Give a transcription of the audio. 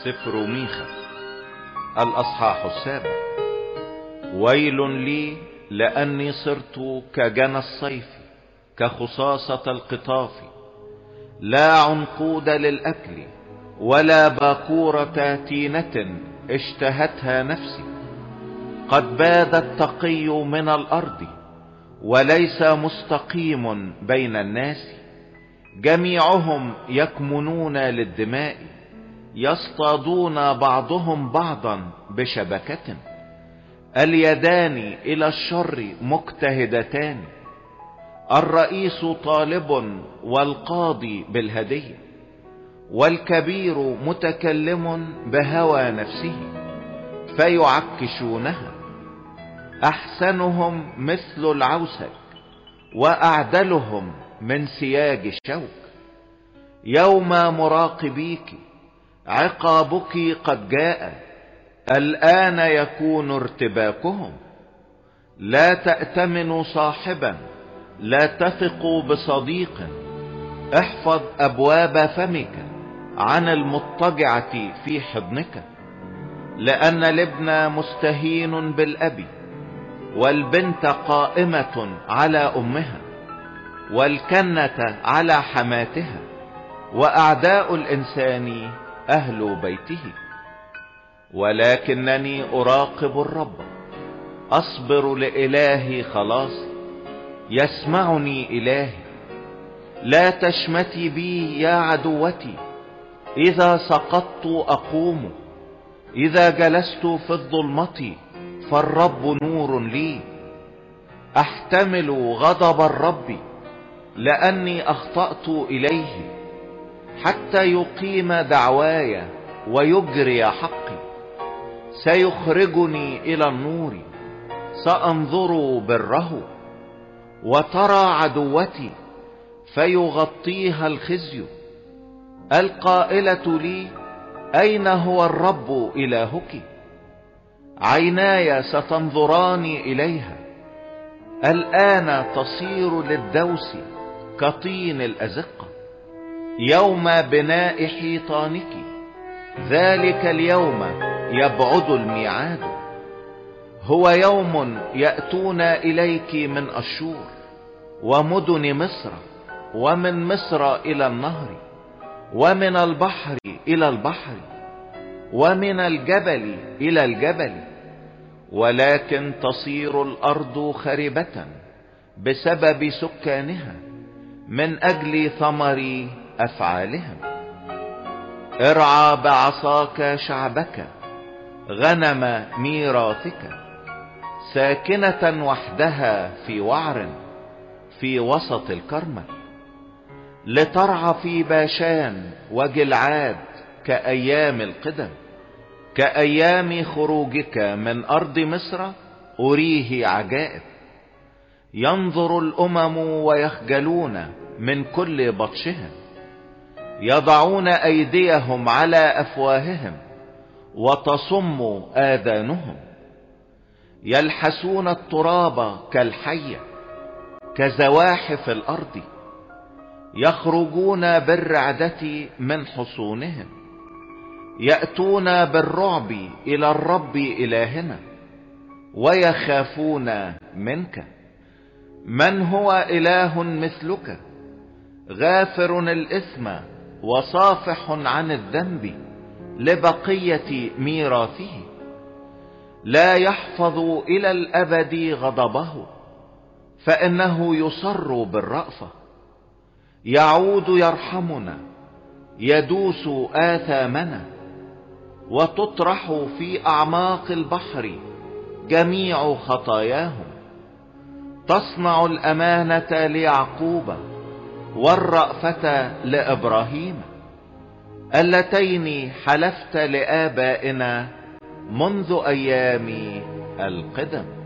سفر ميخا الأصحاح 7. ويل لي لأني صرت كجنى الصيف، كخصاصة القطاف، لا عنقود للأكل ولا باكورة تينة اشتهتها نفسي. قد باد التقي من الأرض وليس مستقيم بين الناس. جميعهم يكمنون للدماء، يصطادون بعضهم بعضا بشبكة. اليدان إلى الشر مجتهدتان، الرئيس طالب والقاضي بالهدية، والكبير متكلم بهوى نفسه فيعكشونها. أحسنهم مثل العوسك وأعدلهم من سياج الشوك. يوم مراقبيك عقابك قد جاء، الآن يكون ارتباكهم. لا تأتمنوا صاحبا، لا تثقوا بصديق. احفظ أبواب فمك عن المضطجعة في حضنك، لأن الابن مستهين بالأب، والبنت قائمة على أمها، والكنة على حماتها، وأعداء الإنسان أهل بيته. ولكنني أراقب الرب، أصبر لإلهي خلاص، يسمعني إلهي. لا تشمتي بي يا عدوتي، إذا سقطت أقوم، إذا جلست في الظلمة فالرب نور لي. أحتمل غضب الرب لأني أخطأت إليه، حتى يقيم دعواي ويجري حقي. سيخرجني إلى النور، سأنظر بره. وترى عدوتي فيغطيها الخزي. القائلة لي أين هو الرب إلهك؟ عيناي ستنظران إليها. الآن تصير للدوس كطين الأزقة. يوم بناء حيطانك، ذلك اليوم يبعد الميعاد. هو يوم يأتون إليك من أشور ومدن مصر، ومن مصر إلى النهر، ومن البحر إلى البحر، ومن الجبل إلى الجبل. ولكن تصير الأرض خربة بسبب سكانها، من أجل ثمر أفعالهم. ارعى بعصاك شعبك، غنم ميراثك، ساكنة وحدها في وعر في وسط الكرمة. لترعى في باشان وجلعاد كأيام القدم، كأيام خروجك من أرض مصر أريه عجائب. ينظر الأمم ويخجلون من كل بطشهم، يضعون أيديهم على أفواههم وتصم آذانهم. يلحسون التراب كالحية، كزواحف الأرض. يخرجون بالرعدة من حصونهم، يأتون بالرعب إلى الرب إلهنا، ويخافون منك. من هو إله مثلك، غافر الإثم وصافح عن الذنب لبقية ميراثه. لا يحفظ إلى الأبد غضبه، فإنه يصر بالرأفة. يعود يرحمنا، يدوس آثامنا. وتطرح في أعماق البحر جميع خطاياهم. تصنع الأمانة ليعقوب والرأفة لإبراهيم، اللتين حلفت لآبائنا منذ أيام القدم.